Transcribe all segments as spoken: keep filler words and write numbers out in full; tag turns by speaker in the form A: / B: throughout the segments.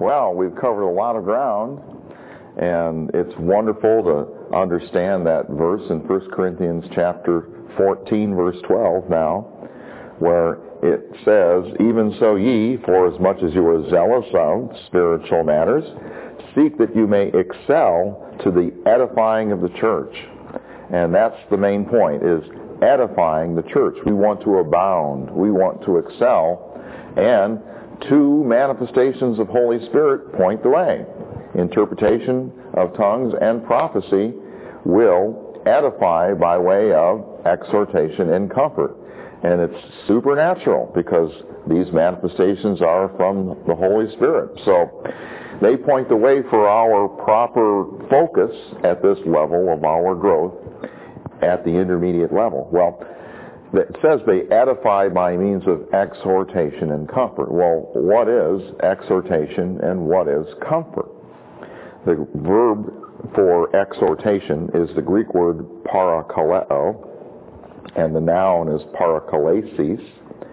A: Well, we've covered a lot of ground, and it's wonderful to understand that verse in First Corinthians chapter fourteen, verse twelve now, where it says, "Even so ye, for as much as you are zealous of spiritual matters, seek that you may excel to the edifying of the church." And that's the main point, is edifying the church. We want to abound. We want to excel. And two manifestations of Holy Spirit point the way. Interpretation of tongues and prophecy will edify by way of exhortation and comfort. And it's supernatural because these manifestations are from the Holy Spirit. So they point the way for our proper focus at this level of our growth at the intermediate level. Well, it says they edify by means of exhortation and comfort. Well, what is exhortation and what is comfort? The verb for exhortation is the Greek word parakaleo, and the noun is parakalesis.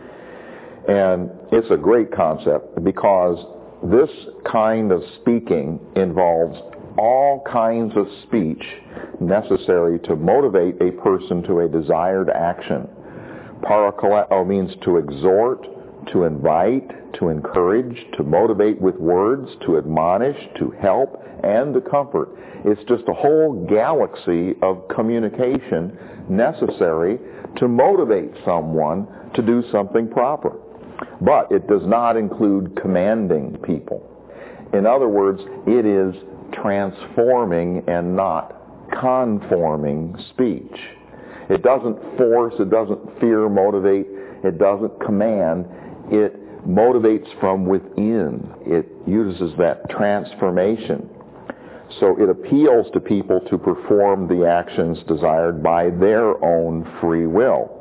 A: And it's a great concept because this kind of speaking involves all kinds of speech necessary to motivate a person to a desired action. Parakaleo means to exhort, to invite, to encourage, to motivate with words, to admonish, to help, and to comfort. It's just a whole galaxy of communication necessary to motivate someone to do something proper. But it does not include commanding people. In other words, it is transforming and not conforming speech. It doesn't force, it doesn't fear motivate, it doesn't command, it motivates from within. It uses that transformation. So it appeals to people to perform the actions desired by their own free will.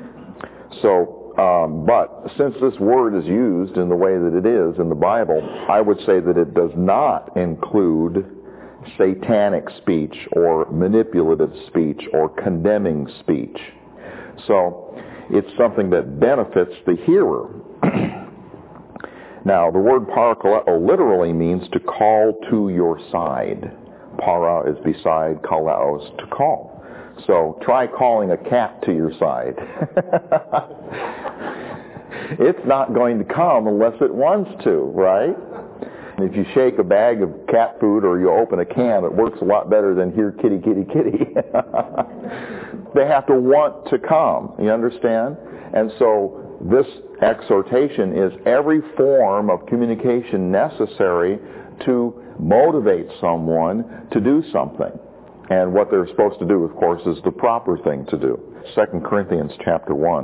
A: So, um, but since this word is used in the way that it is in the Bible, I would say that it does not include satanic speech or manipulative speech or condemning speech. So it's something that benefits the hearer. Now, the word parakaleo literally means to call to your side. Para is beside, kaleo is to call. So try calling a cat to your side. It's not going to come unless it wants to, right? If you shake a bag of cat food or you open a can, it works a lot better than here, kitty, kitty, kitty. They have to want to come, you understand? And so this exhortation is every form of communication necessary to motivate someone to do something. And what they're supposed to do, of course, is the proper thing to do. Second Corinthians chapter one.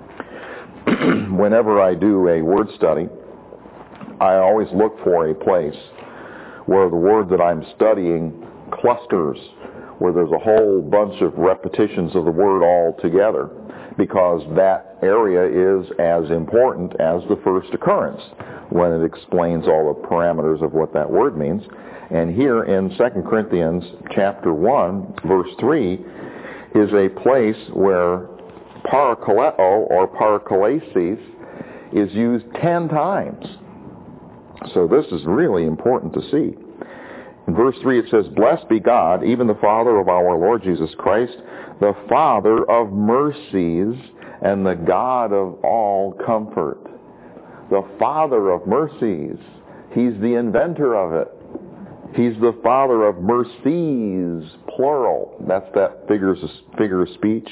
A: Whenever I do a word study, I always look for a place where the word that I'm studying clusters, where there's a whole bunch of repetitions of the word all together, because that area is as important as the first occurrence when it explains all the parameters of what that word means. And here in Second Corinthians chapter one, verse three, is a place where parakaleo or parakalesis is used ten times. So this is really important to see. In verse three it says, "Blessed be God, even the Father of our Lord Jesus Christ, the Father of mercies and the God of all comfort." The Father of mercies. He's the inventor of it. He's the Father of mercies, plural. That's that figure of speech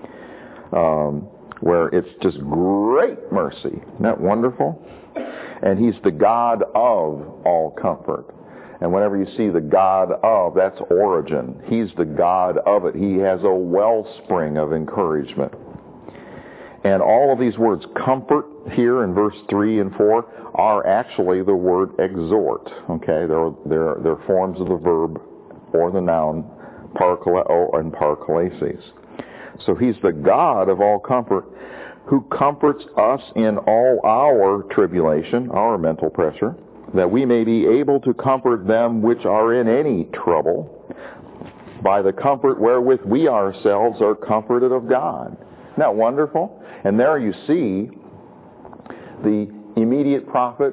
A: um, where it's just great mercy. Isn't that wonderful? And he's the God of all comfort. And whenever you see the God of, that's origin. He's the God of it. He has a wellspring of encouragement. And all of these words, comfort here in verse three and four, are actually the word exhort. Okay, they're, they're, they're forms of the verb or the noun parakaleo and parakalesis. So he's the God of all comfort, who comforts us in all our tribulation, our mental pressure, that we may be able to comfort them which are in any trouble by the comfort wherewith we ourselves are comforted of God. Isn't that wonderful? And there you see the immediate prophet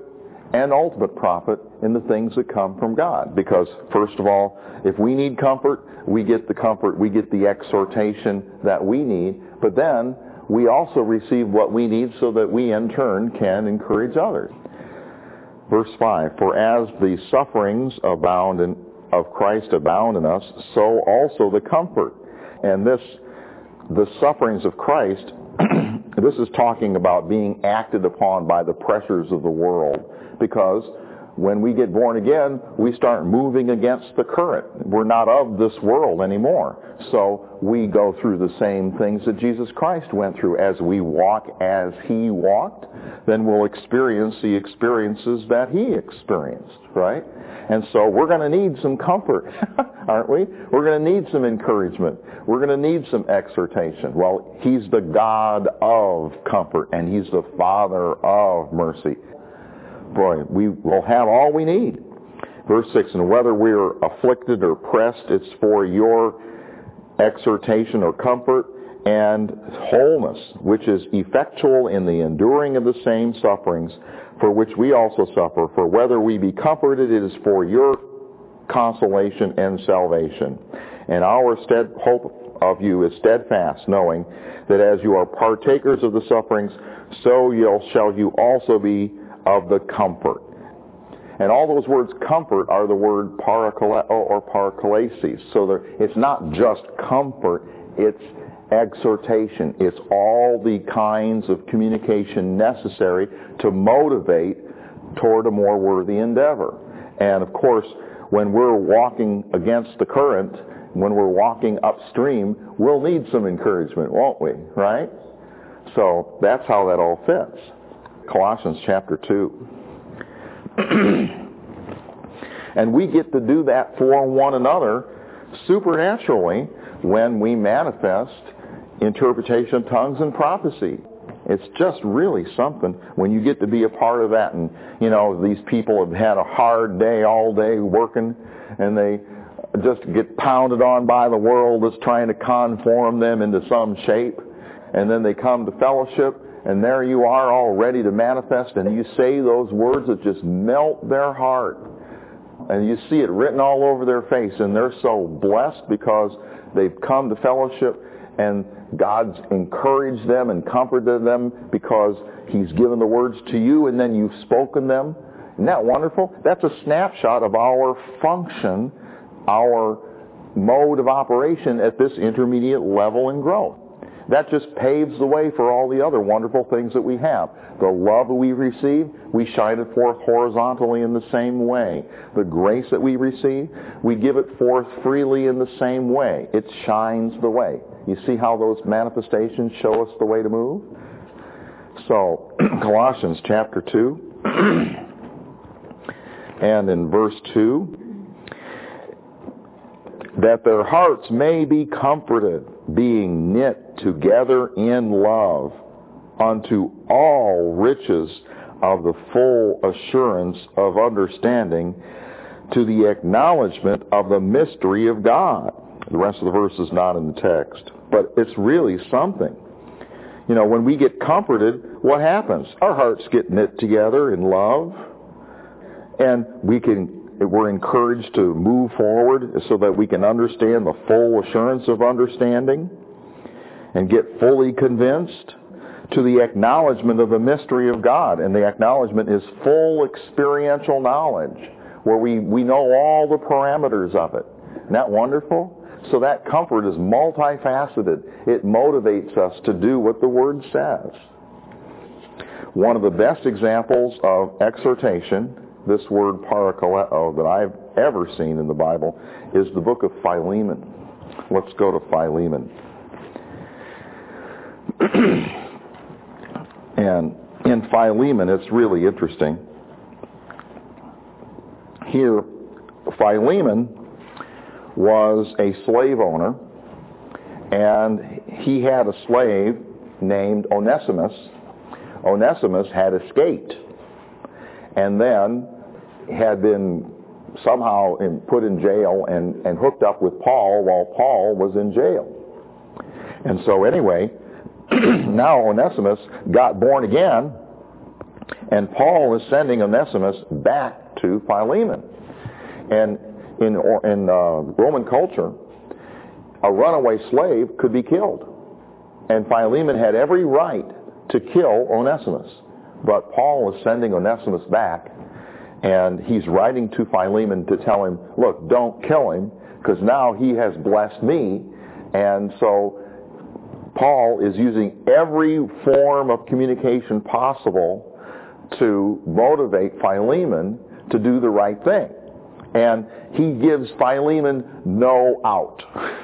A: and ultimate profit in the things that come from God. Because, first of all, if we need comfort, we get the comfort, we get the exhortation that we need, but then we also receive what we need so that we in turn can encourage others. Verse five, for as the sufferings abound in, of Christ abound in us, so also the comfort. And this, the sufferings of Christ, this is talking about being acted upon by the pressures of the world. Because when we get born again, we start moving against the current. We're not of this world anymore. So we go through the same things that Jesus Christ went through. As we walk as he walked, then we'll experience the experiences that he experienced, right? And so we're going to need some comfort, aren't we? We're going to need some encouragement. We're going to need some exhortation. Well, he's the God of comfort, and he's the Father of mercy. Boy, we will have all we need. Verse six, and whether we're afflicted or pressed, it's for your exhortation or comfort and wholeness, which is effectual in the enduring of the same sufferings for which we also suffer. For whether we be comforted, it is for your consolation and salvation. And our stead hope of you is steadfast, knowing that as you are partakers of the sufferings, so you'll, shall you also be of the comfort. And all those words comfort are the word parakaleo or parakalesis. So there, it's not just comfort, it's exhortation. It's all the kinds of communication necessary to motivate toward a more worthy endeavor. And of course, when we're walking against the current, when we're walking upstream, we'll need some encouragement, won't we? Right? So that's how that all fits. Colossians chapter two. And we get to do that for one another supernaturally when we manifest interpretation of tongues and prophecy. It's just really something when you get to be a part of that. And, you know, these people have had a hard day all day working, and they just get pounded on by the world that's trying to conform them into some shape. And then they come to fellowship, and there you are all ready to manifest, and you say those words that just melt their heart. And you see it written all over their face, and they're so blessed because they've come to fellowship, and God's encouraged them and comforted them because he's given the words to you, and then you've spoken them. Isn't that wonderful? That's a snapshot of our function, our mode of operation at this intermediate level in growth. That just paves the way for all the other wonderful things that we have. The love that we receive, we shine it forth horizontally in the same way. The grace that we receive, we give it forth freely in the same way. It shines the way. You see how those manifestations show us the way to move? So, Colossians chapter two, and in verse two, that their hearts may be comforted, being knit together in love, unto all riches of the full assurance of understanding, to the acknowledgement of the mystery of God. The rest of the verse is not in the text, but it's really something. You know, when we get comforted, what happens? Our hearts get knit together in love, and we can we're encouraged to move forward so that we can understand the full assurance of understanding and get fully convinced, to the acknowledgement of the mystery of God. And the acknowledgement is full experiential knowledge, where we, we know all the parameters of it. Isn't that wonderful? So that comfort is multifaceted. It motivates us to do what the Word says. One of the best examples of exhortation, this word parakaleo, that I've ever seen in the Bible, is the book of Philemon. Let's go to Philemon. And in Philemon, it's really interesting. Here, Philemon was a slave owner, and he had a slave named Onesimus. Onesimus had escaped, and then had been somehow in, put in jail and, and hooked up with Paul while Paul was in jail. And so anyway, now Onesimus got born again, And Paul is sending Onesimus back to Philemon. And in, in uh, Roman culture, a runaway slave could be killed. And Philemon had every right to kill Onesimus. But Paul is sending Onesimus back, and he's writing to Philemon to tell him, look, don't kill him, because now he has blessed me. And so Paul is using every form of communication possible to motivate Philemon to do the right thing. And he gives Philemon no out.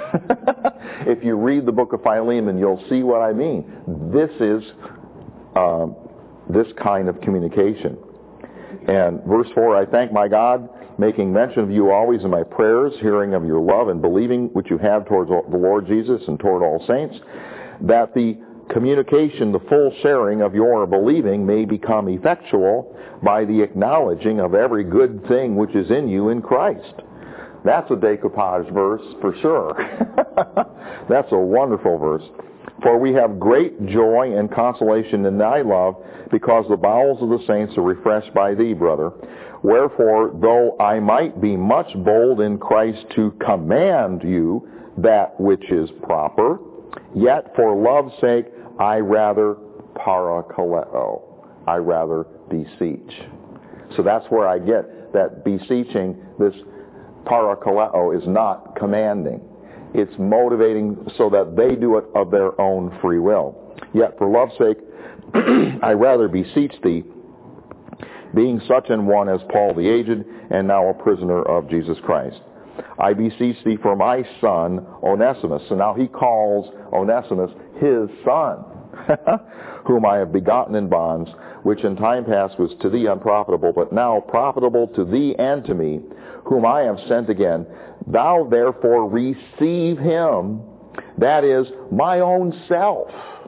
A: If you read the book of Philemon, you'll see what I mean. This is uh, this kind of communication. And verse four, I thank my God, making mention of you always in my prayers, hearing of your love and believing which you have towards the Lord Jesus and toward all saints, that the communication, the full sharing of your believing may become effectual by the acknowledging of every good thing which is in you in Christ. That's a decoupage verse for sure. That's a wonderful verse. For we have great joy and consolation in thy love, because the bowels of the saints are refreshed by thee, brother. Wherefore, though I might be much bold in Christ to command you that which is proper, yet for love's sake I rather parakaleo, I rather beseech. So that's where I get that beseeching. This parakaleo is not commanding. It's motivating so that they do it of their own free will. Yet for love's sake I rather beseech thee, being such an one as Paul the aged, and now a prisoner of Jesus Christ. I beseech thee for my son Onesimus. So now he calls Onesimus his son, whom I have begotten in bonds, which in time past was to thee unprofitable, but now profitable to thee and to me, whom I have sent again. Thou therefore receive him, that is, my own self.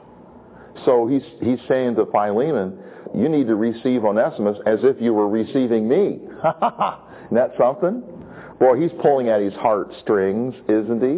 A: So he's, he's saying to Philemon, you need to receive Onesimus as if you were receiving me. Isn't that something? Boy, he's pulling at his heartstrings, isn't he?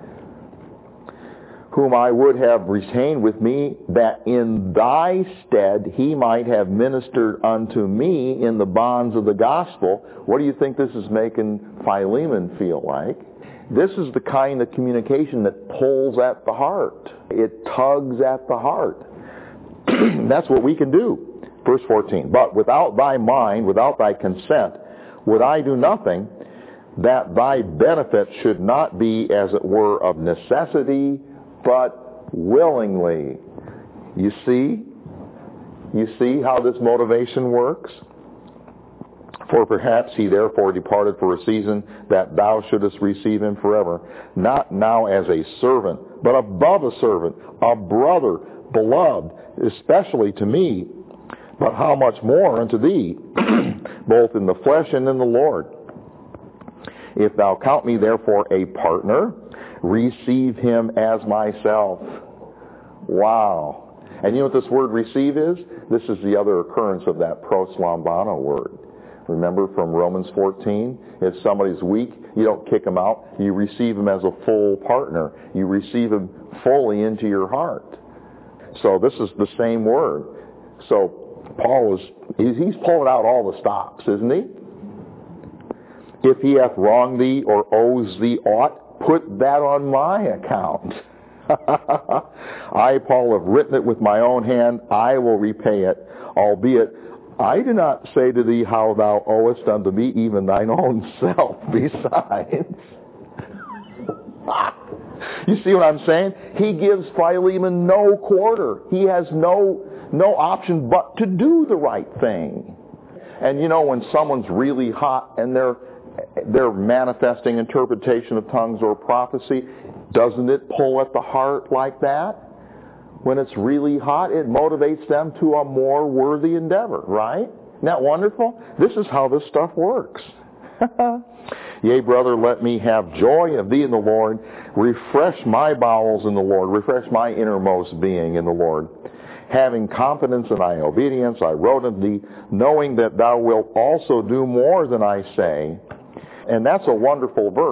A: Whom I would have retained with me, that in thy stead he might have ministered unto me in the bonds of the gospel. What do you think this is making Philemon feel like? This is the kind of communication that pulls at the heart. It tugs at the heart. That's what we can do. Verse fourteen, but without thy mind, without thy consent, would I do nothing, that thy benefit should not be, as it were, of necessity, but willingly. You see? You see how this motivation works? For perhaps he therefore departed for a season, that thou shouldest receive him forever, not now as a servant, but above a servant, a brother, beloved, especially to me, but how much more unto thee, both in the flesh and in the Lord. If thou count me therefore a partner, receive him as myself. Wow. And you know what this word receive is? This is the other occurrence of that proslambano word. Remember from Romans fourteen? If somebody's weak, you don't kick him out. You receive him as a full partner. You receive him fully into your heart. So this is the same word. So Paul is, he's pulling out all the stops, isn't he? If he hath wronged thee or owes thee aught, put that on my account. I, Paul, have written it with my own hand. I will repay it, albeit I do not say to thee how thou owest unto me even thine own self besides. You see what I'm saying? He gives Philemon no quarter. He has no no option but to do the right thing. And you know, when someone's really hot and they're they're manifesting interpretation of tongues or prophecy, doesn't it pull at the heart like that? When it's really hot, it motivates them to a more worthy endeavor, right? Isn't that wonderful? This is how this stuff works. Yea, brother, let me have joy of thee in the Lord. Refresh my bowels in the Lord. Refresh my innermost being in the Lord. Having confidence in thy obedience, I wrote unto thee, knowing that thou wilt also do more than I say. And that's a wonderful verse.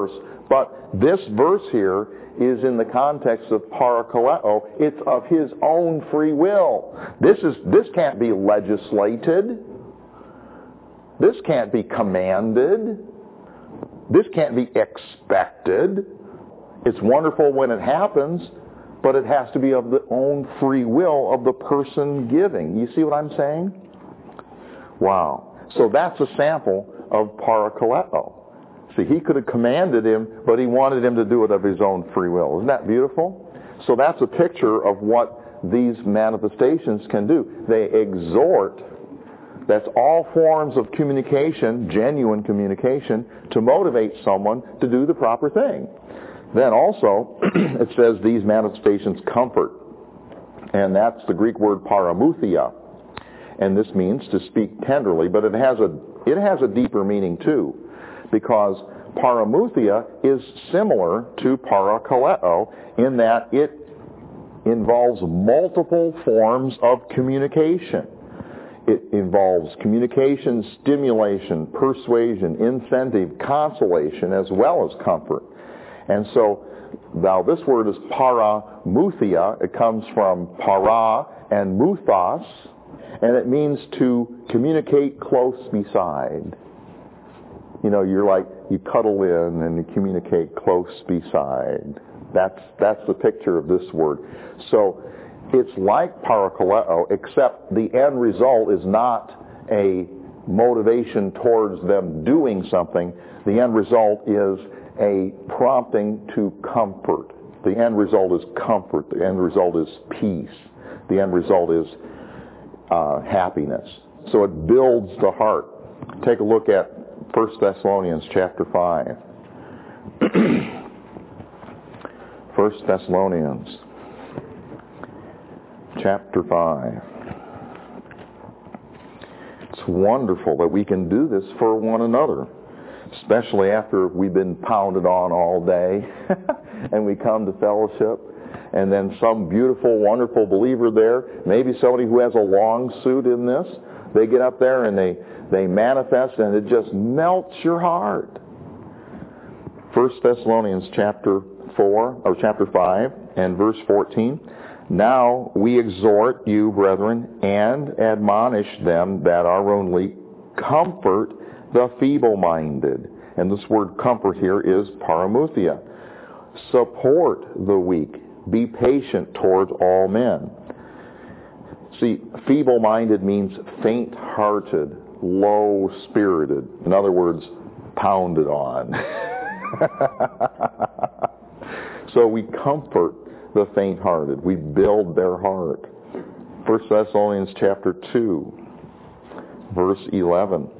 A: But this verse here is in the context of parakaleo. It's of his own free will. This is this can't be legislated. This can't be commanded. This can't be expected. It's wonderful when it happens, but it has to be of the own free will of the person giving. You see what I'm saying? Wow. So that's a sample of parakaleo. See, he could have commanded him, but he wanted him to do it of his own free will. Isn't that beautiful? So that's a picture of what these manifestations can do. They exhort. That's all forms of communication, genuine communication, to motivate someone to do the proper thing. Then also, it says these manifestations comfort. And that's the Greek word paramuthia. And this means to speak tenderly, but it has a it has a deeper meaning too, because paramuthia is similar to parakaleo in that it involves multiple forms of communication. It involves communication, stimulation, persuasion, incentive, consolation, as well as comfort. And so, now this word is paramuthia. It comes from para and muthos, and it means to communicate close beside. You know, you're like, you cuddle in and you communicate close beside. That's that's the picture of this word. So it's like parakaleo, except the end result is not a motivation towards them doing something. The end result is a prompting to comfort. The end result is comfort. The end result is peace. The end result is uh, happiness. So it builds the heart. Take a look at First Thessalonians chapter five. First Thessalonians chapter five. It's wonderful that we can do this for one another, especially after we've been pounded on all day and we come to fellowship, and then some beautiful, wonderful believer there, maybe somebody who has a long suit in this, they get up there and they, they manifest, and it just melts your heart. First Thessalonians chapter four, or chapter five, and verse fourteen. Now we exhort you, brethren, and admonish them that are only, comfort the feeble-minded. And this word comfort here is paramuthia. Support the weak. Be patient towards all men. See, feeble-minded means faint-hearted, low-spirited. In other words, pounded on. So we comfort the faint-hearted. We build their heart. First Thessalonians chapter two, verse eleven.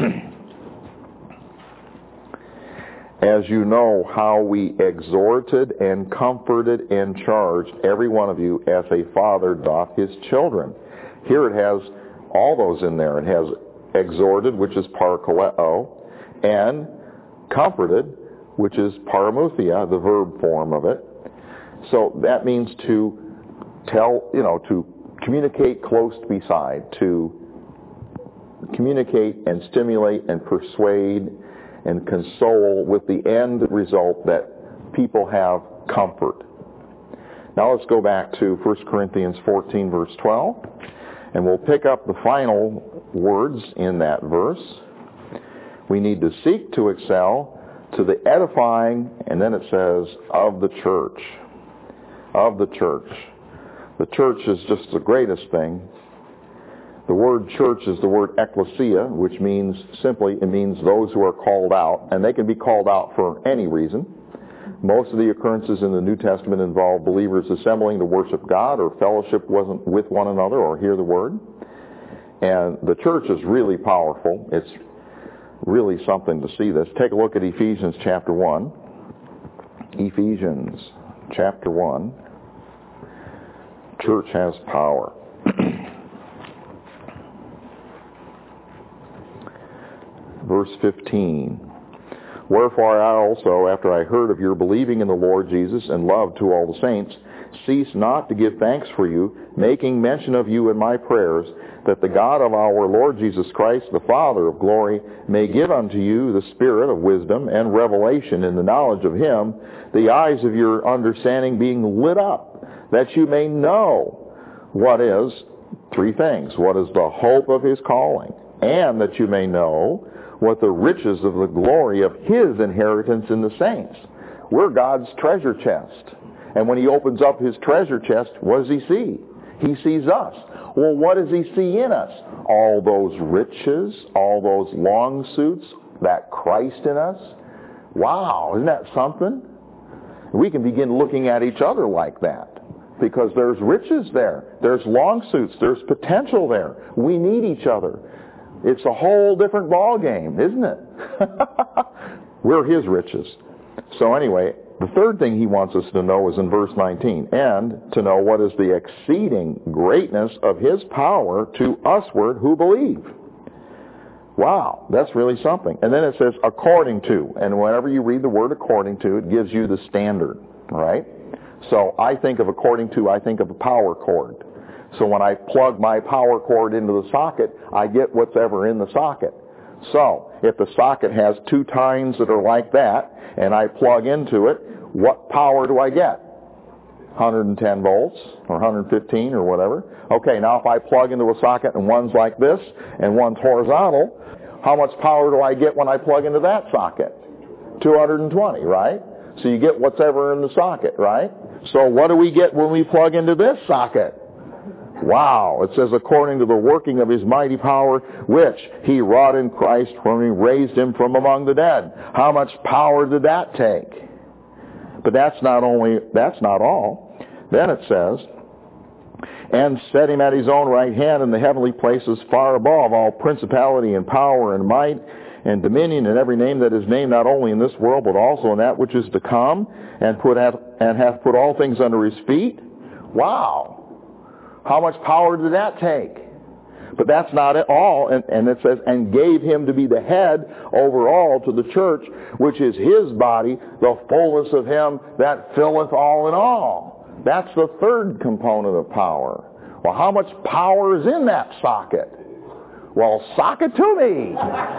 A: As you know how we exhorted and comforted and charged every one of you as a father doth his children. Here it has all those in there. It has exhorted, which is parakaleo, and comforted, which is paramuthia, the verb form of it. So that means to tell, you know, to communicate close beside, to communicate and stimulate and persuade and console, with the end result that people have comfort. Now let's go back to First Corinthians fourteen, verse twelve, and we'll pick up the final words in that verse. We need to seek to excel to the edifying, and then it says, of the church. Of the church. The church is just the greatest thing. The word church is the word ecclesia, which means simply, it means those who are called out, and they can be called out for any reason. Most of the occurrences in the New Testament involve believers assembling to worship God or fellowship with one another or hear the word. And the church is really powerful. It's really something to see this. Take a look at Ephesians chapter one. Ephesians chapter one. Church has power. Verse fifteen. Wherefore I also, after I heard of your believing in the Lord Jesus and love to all the saints, cease not to give thanks for you, making mention of you in my prayers, that the God of our Lord Jesus Christ, the Father of glory, may give unto you the spirit of wisdom and revelation in the knowledge of him, the eyes of your understanding being lit up, that you may know what is, three things, what is the hope of his calling, and that you may know what the riches of the glory of his inheritance in the saints. We're God's treasure chest. And when he opens up his treasure chest, what does he see? He sees us. Well, what does he see in us? All those riches, all those long suits, that Christ in us. Wow, isn't that something? We can begin looking at each other like that. Because there's riches there. There's long suits. There's potential there. We need each other. It's a whole different ball game, isn't it? We're his riches. So anyway, the third thing he wants us to know is in verse nineteen. And to know what is the exceeding greatness of his power to usward who believe. Wow, that's really something. And then it says according to. And whenever you read the word according to, it gives you the standard, right? So I think of according to, I think of a power cord. So when I plug my power cord into the socket, I get what's ever in the socket. So if the socket has two tines that are like that, and I plug into it, what power do I get? one hundred ten volts, or one hundred fifteen, or whatever. Okay, now if I plug into a socket and one's like this, and one's horizontal, how much power do I get when I plug into that socket? two hundred twenty, right? So you get what's ever in the socket, right? So what do we get when we plug into this socket? Wow, it says according to the working of his mighty power, which he wrought in Christ when he raised him from among the dead. How much power did that take? But that's not only, that's not all. Then it says, and set him at his own right hand in the heavenly places far above all principality and power and might and dominion and every name that is named not only in this world but also in that which is to come, and put hath, and hath put all things under his feet. Wow. How much power did that take? But that's not it all. And, and it says, and gave him to be the head over all to the church, which is his body, the fullness of him that filleth all in all. That's the third component of power. Well, how much power is in that socket? Well, sock it to me.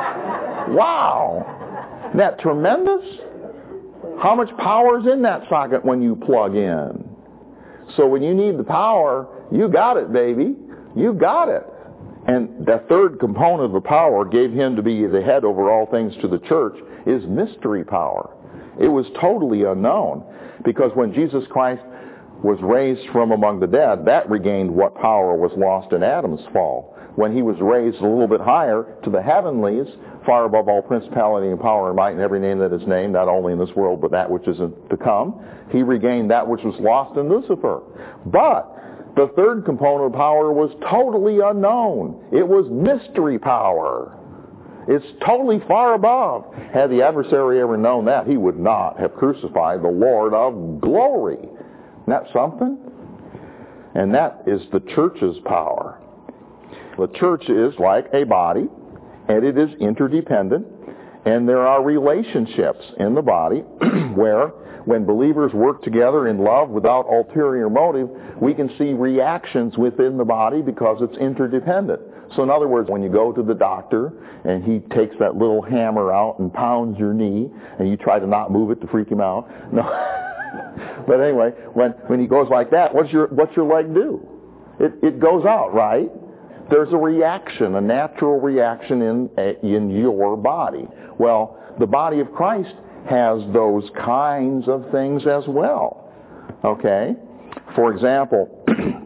A: Wow. Isn't that tremendous? How much power is in that socket when you plug in? So when you need the power, you got it, baby. You got it. And the third component of the power gave him to be the head over all things to the church is mystery power. It was totally unknown, because when Jesus Christ was raised from among the dead, that regained what power was lost in Adam's fall. When he was raised a little bit higher to the heavenlies, far above all principality and power and might and every name that is named, not only in this world but that which is to come, he regained that which was lost in Lucifer. But the third component of power was totally unknown. It was mystery power. It's totally far above. Had the adversary ever known that, he would not have crucified the Lord of glory. Isn't that something? And that is the church's power. The church is like a body, and it is interdependent, and there are relationships in the body where when believers work together in love without ulterior motive, we can see reactions within the body because it's interdependent. So in other words, when you go to the doctor and he takes that little hammer out and pounds your knee and you try to not move it to freak him out. No. But anyway, when, when he goes like that, what's your, what's your leg do? It, it goes out, right? There's a reaction, a natural reaction in, in your body. Well, the body of Christ has those kinds of things as well. Okay? For example,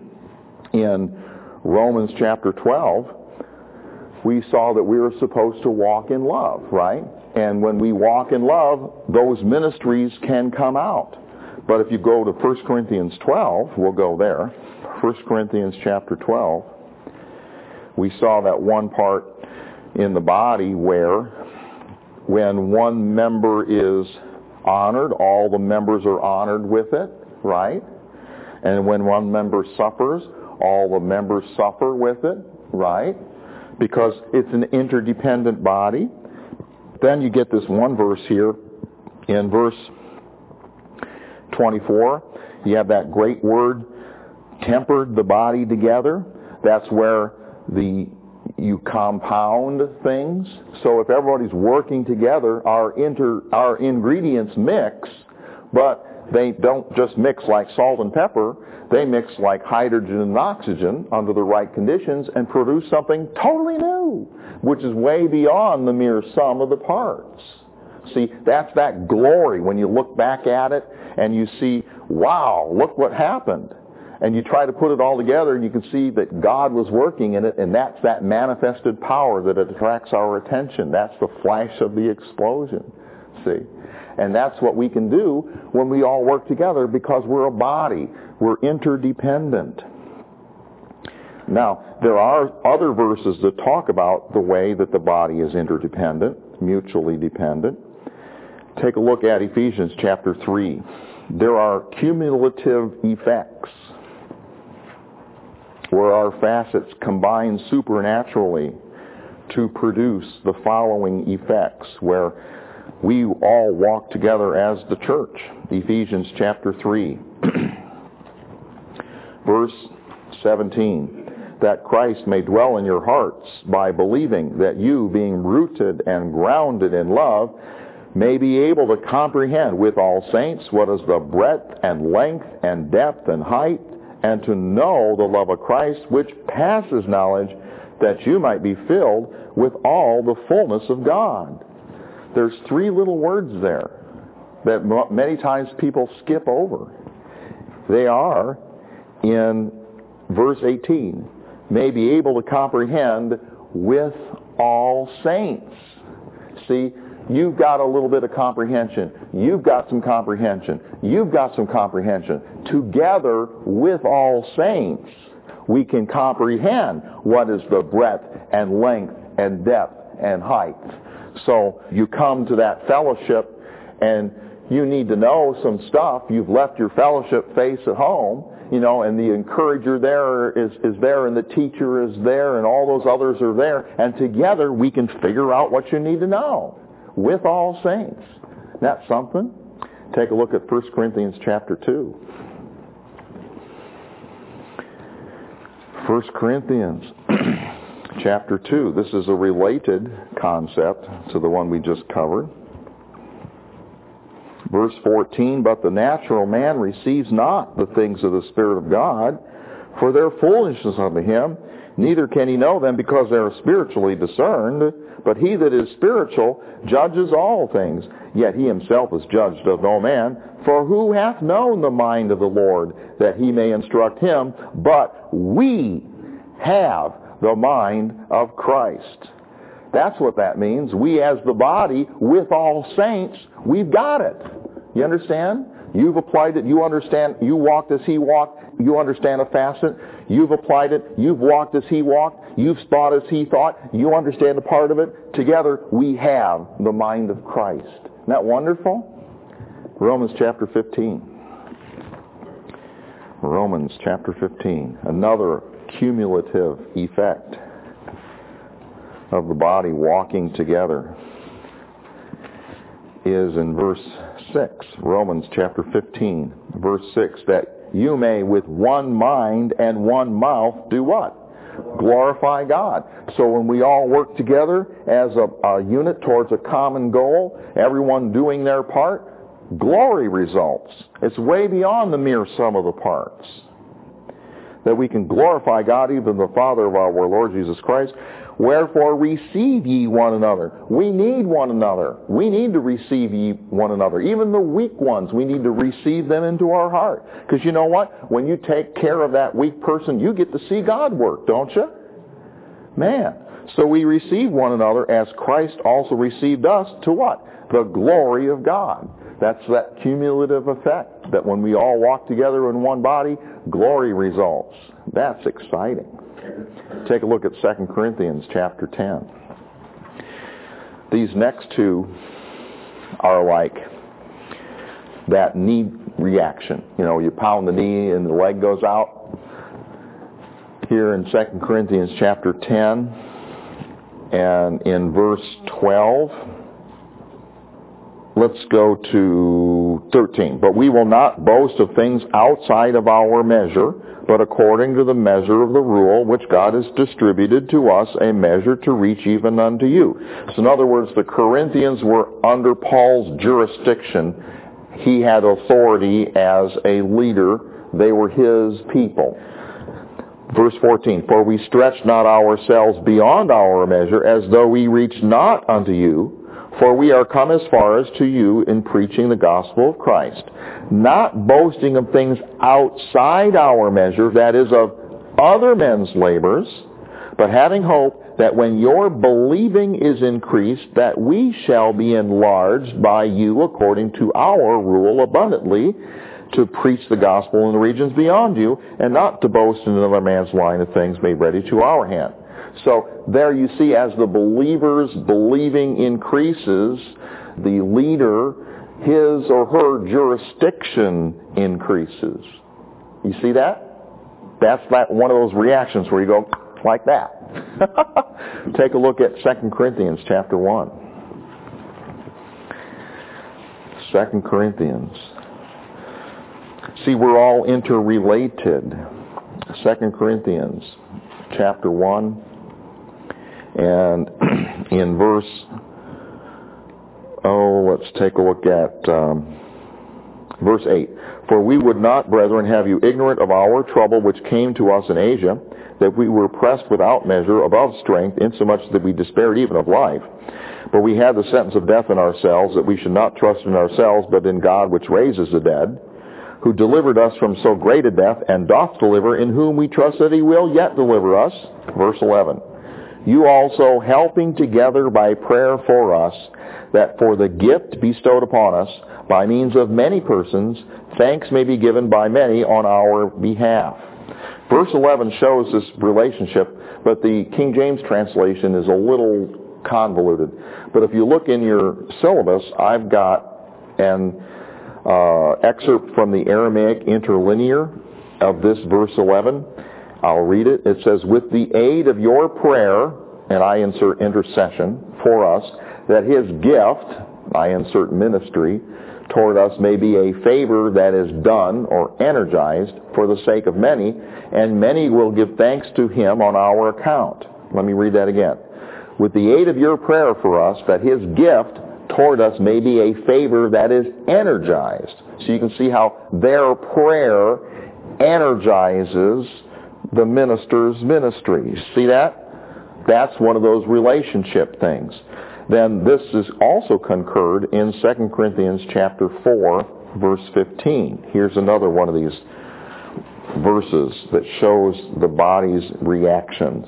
A: in Romans chapter twelve, we saw that we were supposed to walk in love, right? And when we walk in love, those ministries can come out. But if you go to First Corinthians twelve, we'll go there. First Corinthians chapter twelve, we saw that one part in the body where when one member is honored, all the members are honored with it, right? And when one member suffers, all the members suffer with it, right? Because it's an interdependent body. then you get this one verse here in verse twenty-four. You have that great word, tempered the body together. That's where the you compound things. So if everybody's working together, our inter our ingredients mix, but they don't just mix like salt and pepper. They mix like hydrogen and oxygen under the right conditions and produce something totally new, which is way beyond the mere sum of the parts. See, that's that glory when you look back at it and you see, wow, look what happened. And you try to put it all together and you can see that God was working in it, and that's that manifested power that attracts our attention. That's the flash of the explosion. See? And that's what we can do when we all work together, because we're a body. We're interdependent. Now, there are other verses that talk about the way that the body is interdependent, mutually dependent. Take a look at Ephesians chapter three. There are cumulative effects where our facets combine supernaturally to produce the following effects, where we all walk together as the church. Ephesians chapter three, verse seventeen, that Christ may dwell in your hearts by believing, that you, being rooted and grounded in love, may be able to comprehend with all saints what is the breadth and length and depth and height, and to know the love of Christ, which passes knowledge, that you might be filled with all the fullness of God. There's three little words there that many times people skip over. They are in verse eighteen, may be able to comprehend with all saints. See, you've got a little bit of comprehension. You've got some comprehension. You've got some comprehension. Together with all saints, we can comprehend what is the breadth and length and depth and height. So you come to that fellowship and you need to know some stuff. You've left your fellowship face at home, you know, and the encourager there is, is there, and the teacher is there, and all those others are there. And together we can figure out what you need to know with all saints. That's something. Take a look at First Corinthians chapter two. First Corinthians chapter two. This is a related concept to the one we just covered. Verse fourteen, but the natural man receives not the things of the Spirit of God, for their foolishness unto him, neither can he know them, because they are spiritually discerned. But he that is spiritual judges all things, yet he himself is judged of no man. For who hath known the mind of the Lord, that he may instruct him? But we have the mind of Christ. That's what that means. We as the body, with all saints, we've got it. You understand? You've applied it. You understand. You walked as he walked. You understand a facet. You've applied it. You've walked as he walked. You've thought as he thought. You understand a part of it. Together, we have the mind of Christ. Isn't that wonderful? Romans chapter fifteen. Romans chapter fifteen. Another cumulative effect of the body walking together is in verse six. Romans chapter fifteen, verse six, that you may with one mind and one mouth do what? Glorify God. So when we all work together as a, a unit towards a common goal, everyone doing their part, glory results. It's way beyond the mere sum of the parts. That we can glorify God, even the Father of our Lord Jesus Christ. Wherefore receive ye one another. We need one another. We need to receive ye one another. Even the weak ones, we need to receive them into our heart. Because you know what? When you take care of that weak person, you get to see God work, don't you? Man. So we receive one another as Christ also received us to what? The glory of God. That's that cumulative effect, that when we all walk together in one body, glory results. That's exciting. Take a look at Second Corinthians chapter ten. These next two are like that knee reaction. You know, you pound the knee and the leg goes out. Here in Second Corinthians chapter ten and in verse twelve, let's go to thirteen. But we will not boast of things outside of our measure, but according to the measure of the rule which God has distributed to us, a measure to reach even unto you. So in other words, the Corinthians were under Paul's jurisdiction. He had authority as a leader. They were his people. Verse fourteen, for we stretch not ourselves beyond our measure, as though we reach not unto you, for we are come as far as to you in preaching the gospel of Christ, not boasting of things outside our measure, that is, of other men's labors, but having hope that when your believing is increased, that we shall be enlarged by you according to our rule abundantly, to preach the gospel in the regions beyond you, and not to boast in another man's line of things made ready to our hand. So there you see, as the believer's believing increases, the leader, his or her jurisdiction increases. You see that? That's that one of those reactions where you go like that. Take a look at Second Corinthians chapter one. Second Corinthians. See, we're all interrelated. Second Corinthians chapter one, and in verse, oh, let's take a look at um, verse eight. For we would not, brethren, have you ignorant of our trouble which came to us in Asia, that we were pressed without measure, above strength, insomuch that we despaired even of life. But we had the sentence of death in ourselves, that we should not trust in ourselves, but in God which raises the dead, who delivered us from so great a death, and doth deliver, in whom we trust that he will yet deliver us. Verse eleven. You also helping together by prayer for us, that for the gift bestowed upon us by means of many persons, thanks may be given by many on our behalf. Verse eleven shows this relationship, but the King James translation is a little convoluted. But if you look in your syllabus, I've got an uh, excerpt from the Aramaic interlinear of this verse eleven. I'll read it. It says, with the aid of your prayer, and I insert intercession for us, that his gift, I insert ministry, toward us may be a favor that is done or energized for the sake of many, and many will give thanks to him on our account. Let me read that again. With the aid of your prayer for us, that his gift toward us may be a favor that is energized. So you can see how their prayer energizes the minister's ministry. See that? That's one of those relationship things. Then this is also concurred in Second Corinthians chapter four, verse fifteen. Here's another one of these verses that shows the body's reactions.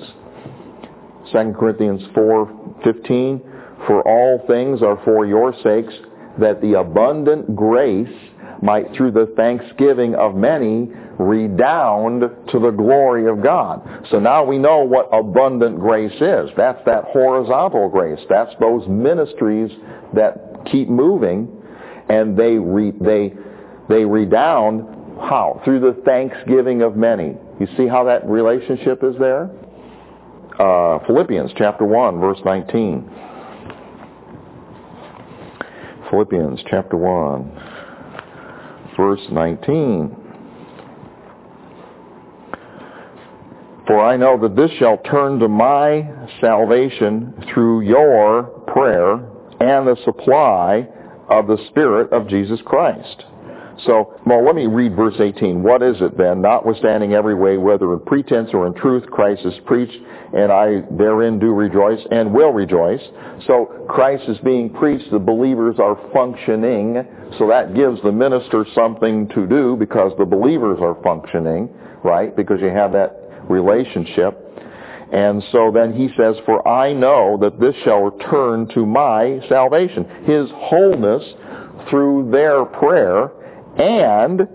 A: Second Corinthians four fifteen, for all things are for your sakes, that the abundant grace might through the thanksgiving of many redound to the glory of God. So now we know what abundant grace is. That's that horizontal grace. That's those ministries that keep moving, and they re, they they redound how? Through the thanksgiving of many. You see how that relationship is there? Uh, Philippians chapter one, verse nineteen. Philippians chapter one, verse nineteen. For I know that this shall turn to my salvation through your prayer and the supply of the Spirit of Jesus Christ. So, well, let me read verse eighteen. What is it then? Notwithstanding every way, whether in pretense or in truth, Christ is preached, and I therein do rejoice and will rejoice. So Christ is being preached, the believers are functioning, so that gives the minister something to do because the believers are functioning, right? Because you have that relationship. And so then he says, for I know that this shall return to my salvation, his wholeness through their prayer and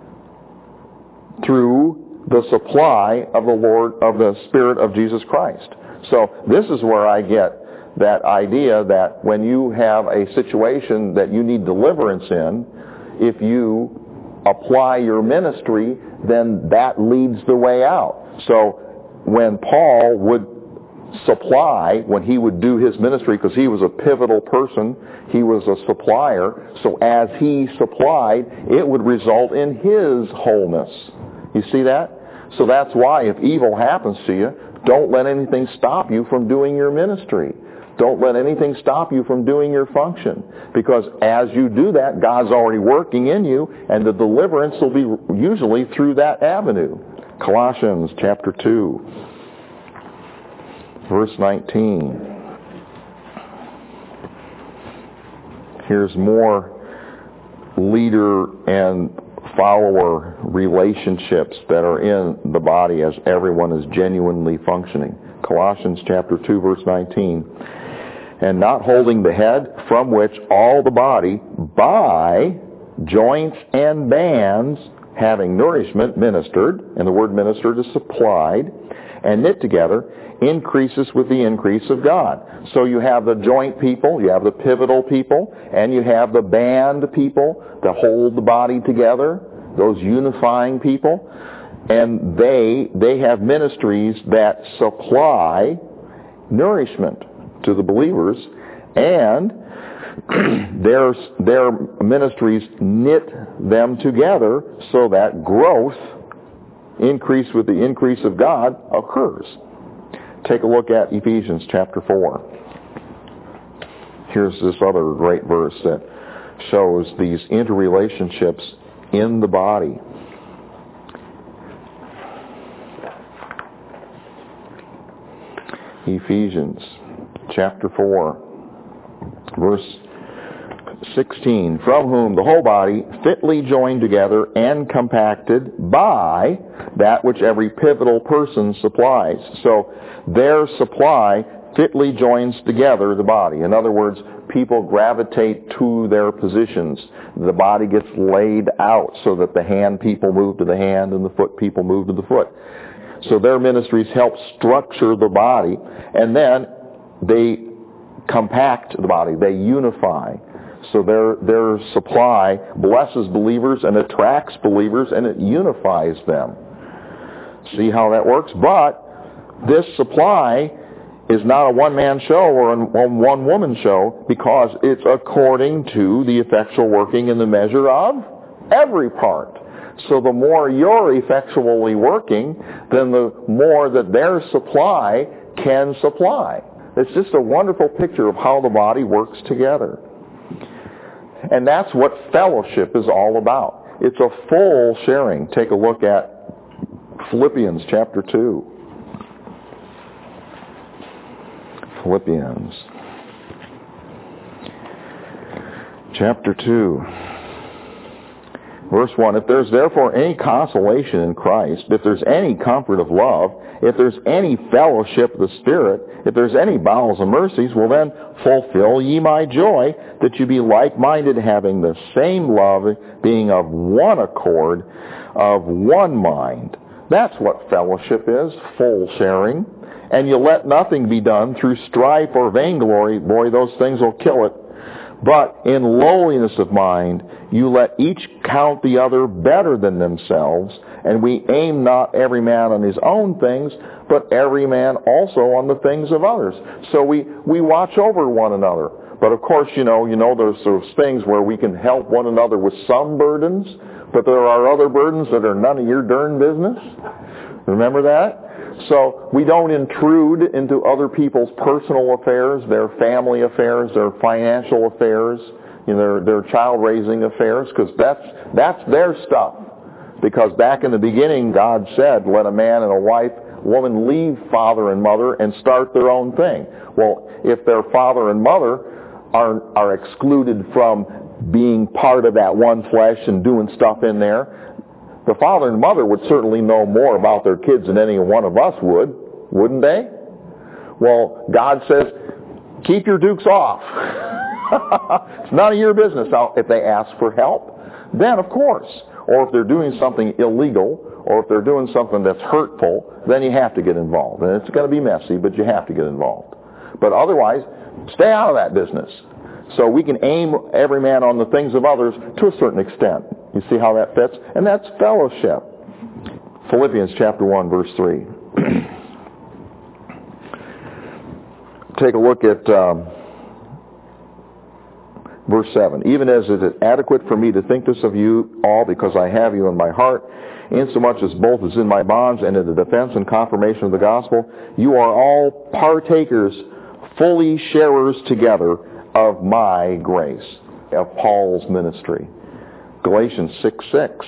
A: through the supply of the Lord, of the Spirit of Jesus Christ. So this is where I get that idea that when you have a situation that you need deliverance in, if you apply your ministry, then that leads the way out. So when Paul would supply when he would do his ministry, because he was a pivotal person. He was a supplier. So as he supplied, it would result in his wholeness. You see that? So that's why if evil happens to you, don't let anything stop you from doing your ministry. Don't let anything stop you from doing your function. Because as you do that, God's already working in you, and the deliverance will be usually through that avenue. Colossians chapter two, verse nineteen. Here's more leader and follower relationships that are in the body as everyone is genuinely functioning. Colossians chapter two, verse nineteen. And not holding the head, from which all the body, by joints and bands, having nourishment ministered, and the word ministered is supplied, and knit together, increases with the increase of God. So you have the joint people, you have the pivotal people, and you have the band people that hold the body together, those unifying people, and they they have ministries that supply nourishment to the believers, and their, their ministries knit them together so that growth, increase with the increase of God, occurs. Take a look at Ephesians chapter four. Here's this other great verse that shows these interrelationships in the body. Ephesians chapter four, verse sixteen. From whom the whole body, fitly joined together and compacted by that which every pivotal person supplies. So their supply fitly joins together the body. In other words, people gravitate to their positions. The body gets laid out so that the hand people move to the hand and the foot people move to the foot. So their ministries help structure the body, and then they compact the body. They unify. So their their supply blesses believers and attracts believers, and it unifies them. See how that works? But this supply is not a one-man show or a one-woman show, because it's according to the effectual working in the measure of every part. So the more you're effectually working, then the more that their supply can supply. It's just a wonderful picture of how the body works together. And that's what fellowship is all about. It's a full sharing. Take a look at Philippians chapter two. Philippians chapter two. Verse one, if there's therefore any consolation in Christ, if there's any comfort of love, if there's any fellowship of the Spirit, if there's any bowels of mercies, well then fulfill ye my joy, that you be like-minded, having the same love, being of one accord, of one mind. That's what fellowship is, full sharing. And you let nothing be done through strife or vainglory. Boy, those things will kill it. But in lowliness of mind, you let each count the other better than themselves, and we aim not every man on his own things, but every man also on the things of others. So we, we watch over one another. But of course, you know, you know, there's those things where we can help one another with some burdens, but there are other burdens that are none of your darn business. Remember that? So we don't intrude into other people's personal affairs, their family affairs, their financial affairs, you know, their, their child-raising affairs, because that's, that's their stuff. Because back in the beginning, God said, let a man and a wife, woman leave father and mother and start their own thing. Well, if their father and mother are, are excluded from being part of that one flesh and doing stuff in there, the father and mother would certainly know more about their kids than any one of us would, wouldn't they? Well, God says, keep your dukes off. It's none of your business. Now, if they ask for help, then of course. Or if they're doing something illegal, or if they're doing something that's hurtful, then you have to get involved. And it's going to be messy, but you have to get involved. But otherwise, stay out of that business. So we can aim every man on the things of others to a certain extent. You see how that fits? And that's fellowship. Philippians chapter one, verse three. take a look at um, verse seven. Even as it is adequate for me to think this of you all, because I have you in my heart, insomuch as both is in my bonds and in the defense and confirmation of the gospel, you are all partakers, fully sharers together of my grace, of Paul's ministry. Galatians six six.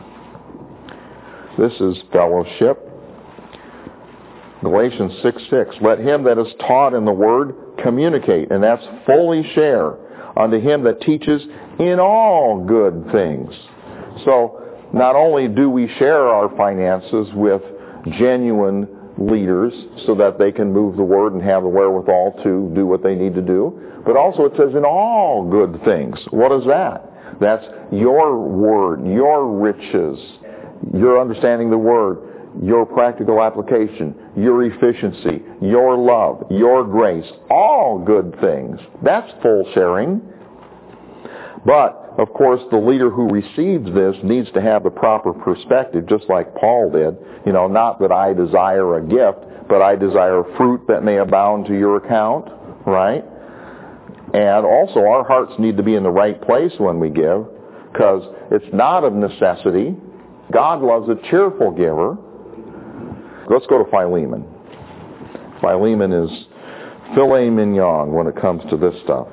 A: This is fellowship. Galatians six six. Let him that is taught in the word communicate, and that's fully share unto him that teaches in all good things. So, not only do we share our finances with genuine leaders so that they can move the word and have the wherewithal to do what they need to do, but also it says in all good things. What is that? That's your word, your riches, your understanding the word, your practical application, your efficiency, your love, your grace, all good things. That's full sharing. But of course, the leader who receives this needs to have the proper perspective, just like Paul did. You know, not that I desire a gift, but I desire fruit that may abound to your account, right? And also, our hearts need to be in the right place when we give, because it's not of necessity. God loves a cheerful giver. Let's go to Philemon. Philemon is filet mignon when it comes to this stuff.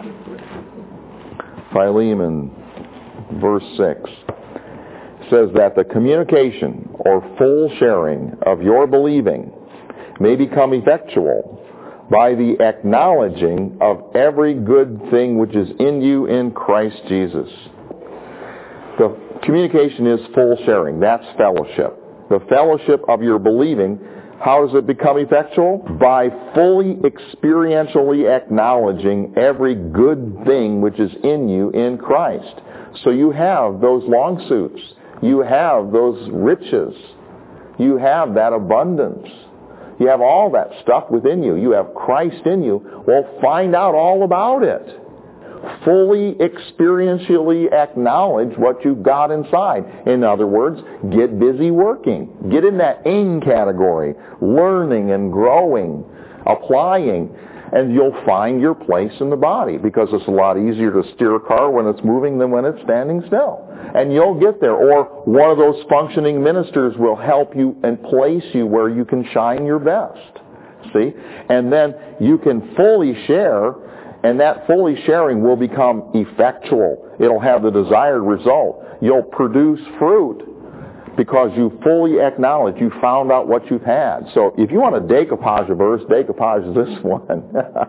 A: Philemon, verse six, says that the communication or full sharing of your believing may become effectual by the acknowledging of every good thing which is in you in Christ Jesus. The communication is full sharing. That's fellowship. The fellowship of your believing, how does it become effectual? By fully experientially acknowledging every good thing which is in you in Christ. So you have those long suits. You have those riches. You have that abundance. You have all that stuff within you. You have Christ in you. Well, find out all about it. Fully experientially acknowledge what you've got inside. In other words, get busy working. Get in that ing category, learning and growing, applying, and you'll find your place in the body, because it's a lot easier to steer a car when it's moving than when it's standing still. And you'll get there. Or one of those functioning ministers will help you and place you where you can shine your best. See? And then you can fully share, and that fully sharing will become effectual. It'll have the desired result. You'll produce fruit because you fully acknowledge, you found out what you've had. So if you want a decoupage verse, decoupage this one.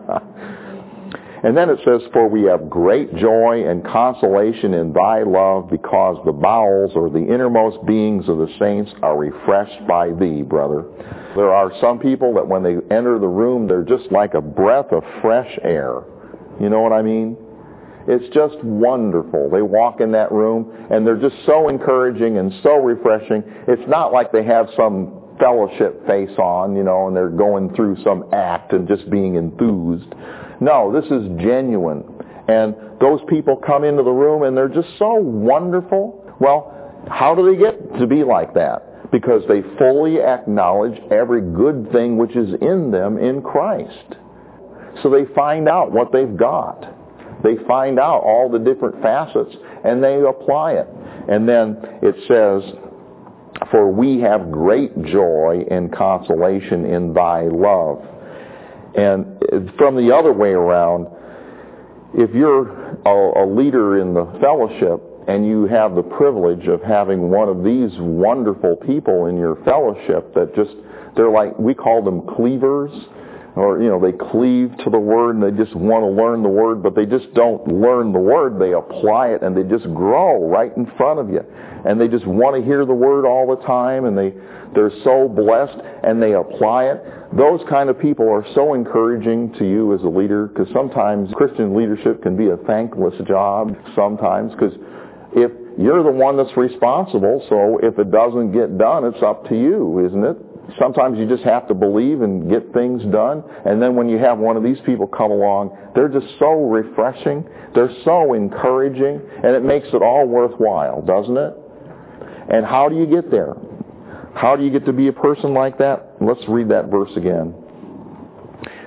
A: And then it says, for we have great joy and consolation in thy love, because the bowels or the innermost beings of the saints are refreshed by thee, brother. There are some people that when they enter the room, they're just like a breath of fresh air. You know what I mean? It's just wonderful. They walk in that room, and they're just so encouraging and so refreshing. It's not like they have some fellowship face on, you know, and they're going through some act and just being enthused. No, this is genuine. And those people come into the room, and they're just so wonderful. Well, how do they get to be like that? Because they fully acknowledge every good thing which is in them in Christ. So they find out what they've got. They find out all the different facets, and they apply it. And then it says, for we have great joy and consolation in thy love. And from the other way around, if you're a, a leader in the fellowship and you have the privilege of having one of these wonderful people in your fellowship that just, they're like, we call them cleavers. Or, you know, they cleave to the Word and they just want to learn the Word, but they just don't learn the Word. They apply it and they just grow right in front of you. And they just want to hear the Word all the time, and they, they're so blessed and they apply it. Those kind of people are so encouraging to you as a leader, because sometimes Christian leadership can be a thankless job sometimes, because if you're the one that's responsible, so if it doesn't get done, it's up to you, isn't it? Sometimes you just have to believe and get things done. And then when you have one of these people come along, they're just so refreshing. They're so encouraging. And it makes it all worthwhile, doesn't it? And how do you get there? How do you get to be a person like that? Let's read that verse again.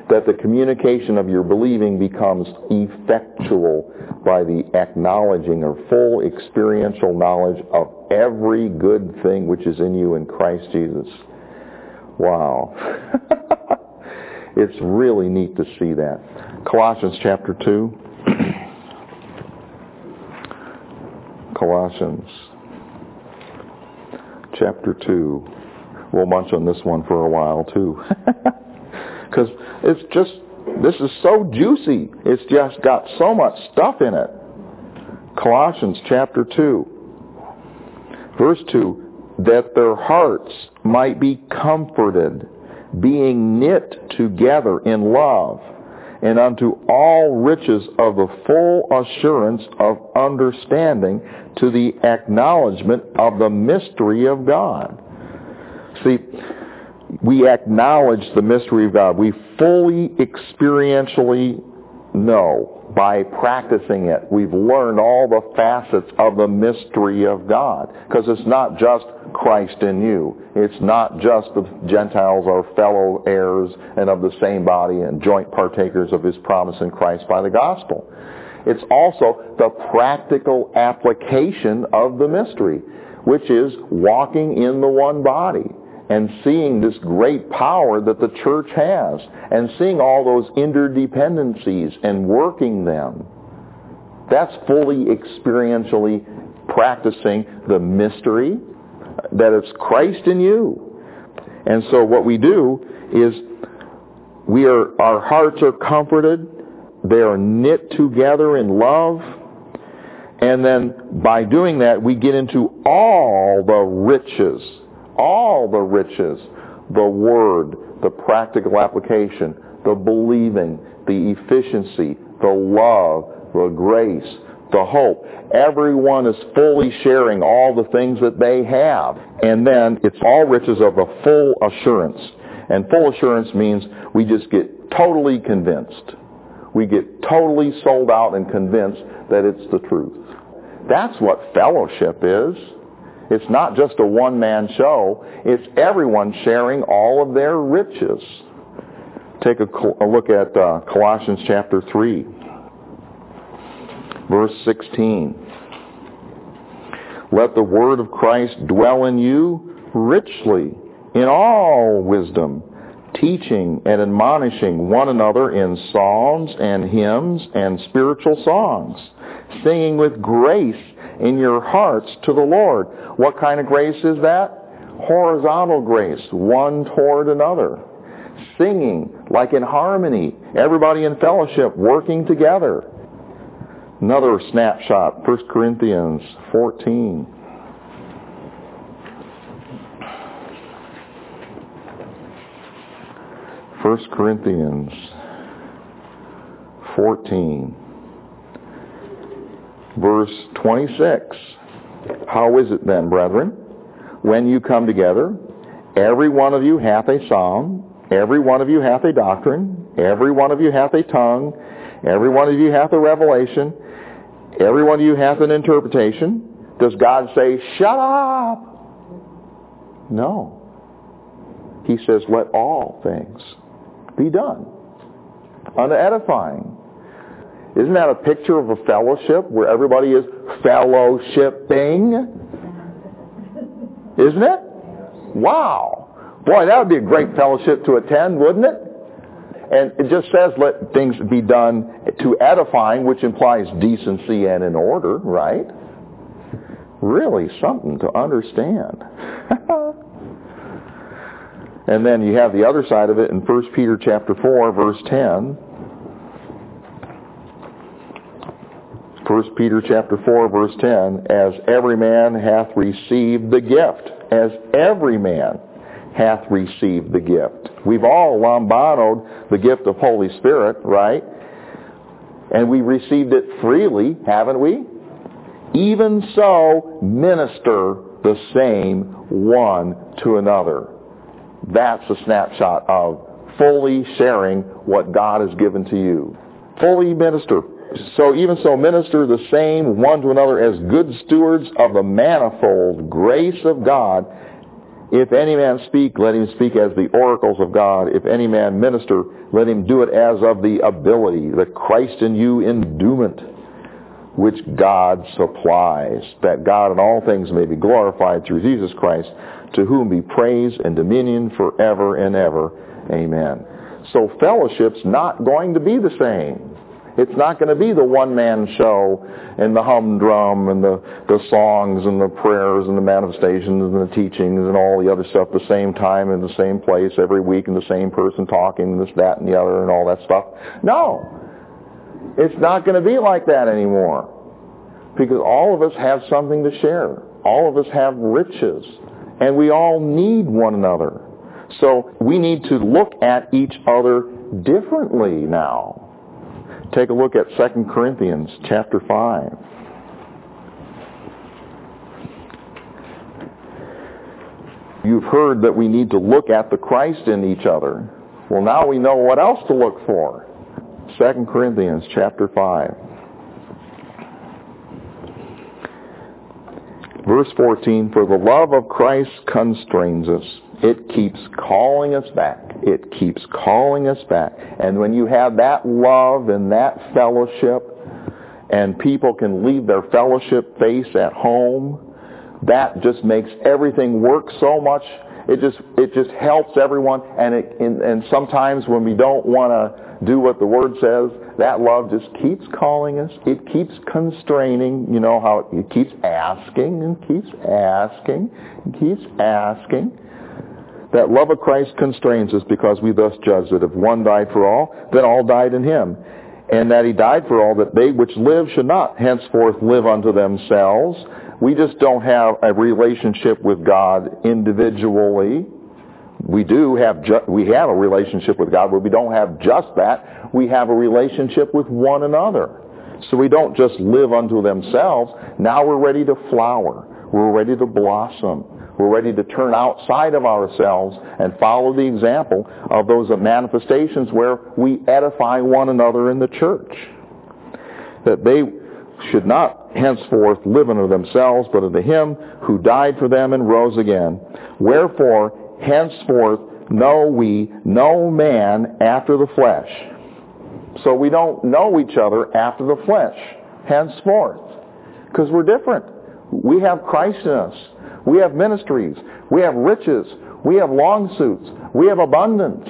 A: that the communication of your believing becomes effectual by the acknowledging or full experiential knowledge of every good thing which is in you in Christ Jesus. Wow. It's really neat to see that. Colossians chapter two. Colossians chapter two. We'll munch on this one for a while too. Because it's just, this is so juicy. It's just got so much stuff in it. Colossians chapter two, verse two, that their hearts might be comforted, being knit together in love, and unto all riches of the full assurance of understanding to the acknowledgement of the mystery of God. See, we acknowledge the mystery of God. We fully experientially know by practicing it. We've learned all the facets of the mystery of God. Because it's not just Christ in you. It's not just the Gentiles are fellow heirs and of the same body and joint partakers of his promise in Christ by the gospel. It's also the practical application of the mystery, which is walking in the one body and seeing this great power that the church has and seeing all those interdependencies and working them. That's fully experientially practicing the mystery that it's Christ in you. And so what we do is we are, our hearts are comforted. They are knit together in love. And then by doing that, we get into all the riches, all the riches, the word, the practical application, the believing, the efficiency, the love, the grace, the hope. Everyone is fully sharing all the things that they have. And then it's all riches of a full assurance. And full assurance means we just get totally convinced. We get totally sold out and convinced that it's the truth. That's what fellowship is. It's not just a one-man show. It's everyone sharing all of their riches. Take a, a look at uh, Colossians chapter three, verse sixteen. Let the word of Christ dwell in you richly in all wisdom, teaching and admonishing one another in psalms and hymns and spiritual songs, singing with grace in your hearts to the Lord. What kind of grace is that? Horizontal grace, one toward another. Singing like in harmony, everybody in fellowship working together. Another snapshot, First Corinthians fourteen. First Corinthians fourteen, verse twenty-six. How is it then, brethren, when you come together, every one of you hath a psalm, every one of you hath a doctrine, every one of you hath a tongue, every one of you hath a revelation, every one of you hath an interpretation. Does God say, shut up? No. He says, let all things be done unto edifying. Isn't that a picture of a fellowship where everybody is fellowshipping? Isn't it? Wow. Boy, that would be a great fellowship to attend, wouldn't it? And it just says let things be done to edifying, which implies decency and in order, right? Really something to understand. And then you have the other side of it in First Peter chapter four, verse ten. First Peter chapter four, verse ten, as every man hath received the gift, as every man hath received the gift. We've all lambanoed the gift of Holy Spirit, right? And we received it freely, haven't we? Even so, minister the same one to another. That's a snapshot of fully sharing what God has given to you. Fully minister. So even so, minister the same one to another as good stewards of the manifold grace of God. If any man speak, let him speak as the oracles of God. If any man minister, let him do it as of the ability, the Christ in you endowment, which God supplies, that God in all things may be glorified through Jesus Christ, to whom be praise and dominion forever and ever. Amen. So fellowship's not going to be the same. It's not going to be the one-man show and the humdrum and the, the songs and the prayers and the manifestations and the teachings and all the other stuff the same time in the same place every week and the same person talking this, that, and the other and all that stuff. No. It's not going to be like that anymore. Because all of us have something to share. All of us have riches. And we all need one another. So we need to look at each other differently now. Take a look at Second Corinthians chapter five. You've heard that we need to look at the Christ in each other. Well, now we know what else to look for. Second Corinthians chapter five. Verse fourteen, for the love of Christ constrains us. It keeps calling us back. It keeps calling us back. And when you have that love and that fellowship, and people can leave their fellowship face at home, that just makes everything work so much. It just it just helps everyone. And it and, and sometimes when we don't want to do what the Word says, that love just keeps calling us. It keeps constraining. You know how it, it keeps asking and keeps asking and keeps asking. That love of Christ constrains us, because we thus judge that if one died for all, then all died in him. And that he died for all, that they which live should not henceforth live unto themselves. We just don't have a relationship with God individually. We do have ju- we have a relationship with God, but we don't have just that. We have a relationship with one another. So we don't just live unto themselves. Now we're ready to flower. We're ready to blossom. We're ready to turn outside of ourselves and follow the example of those manifestations where we edify one another in the church. That they should not henceforth live unto themselves, but unto him who died for them and rose again. Wherefore, henceforth know we no man after the flesh. So we don't know each other after the flesh, henceforth. Because we're different. We have Christ in us. We have ministries. We have riches. We have long suits. We have abundance.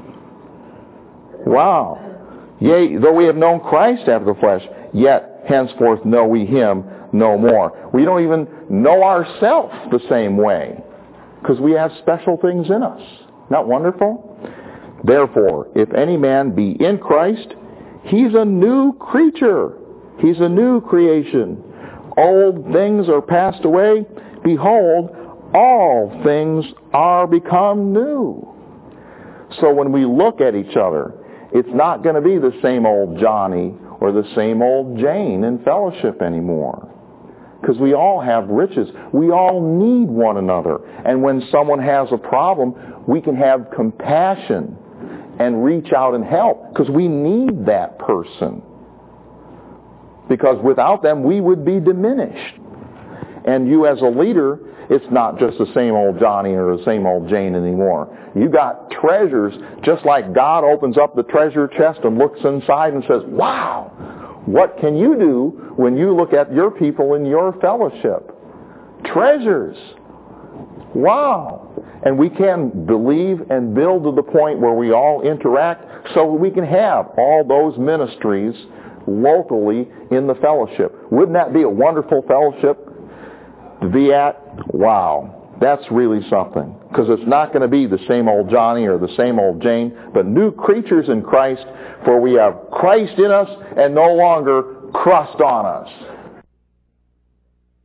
A: Wow. Yea, though we have known Christ after the flesh, yet henceforth know we him no more. We don't even know ourselves the same way, because we have special things in us. Not wonderful? Therefore, if any man be in Christ, he's a new creature. He's a new creation. Old things are passed away. Behold, all things are become new. So when we look at each other, it's not going to be the same old Johnny or the same old Jane in fellowship anymore. Because we all have riches. We all need one another. And when someone has a problem, we can have compassion and reach out and help, because we need that person. Because without them, we would be diminished. And you as a leader, it's not just the same old Johnny or the same old Jane anymore. You got treasures, just like God opens up the treasure chest and looks inside and says, wow, what can you do when you look at your people in your fellowship? Treasures. Wow. And we can believe and build to the point where we all interact so we can have all those ministries locally in the fellowship. Wouldn't that be a wonderful fellowship to be at? Wow, that's really something. Because it's not going to be the same old Johnny or the same old Jane, but new creatures in Christ, for we have Christ in us and no longer crust on us.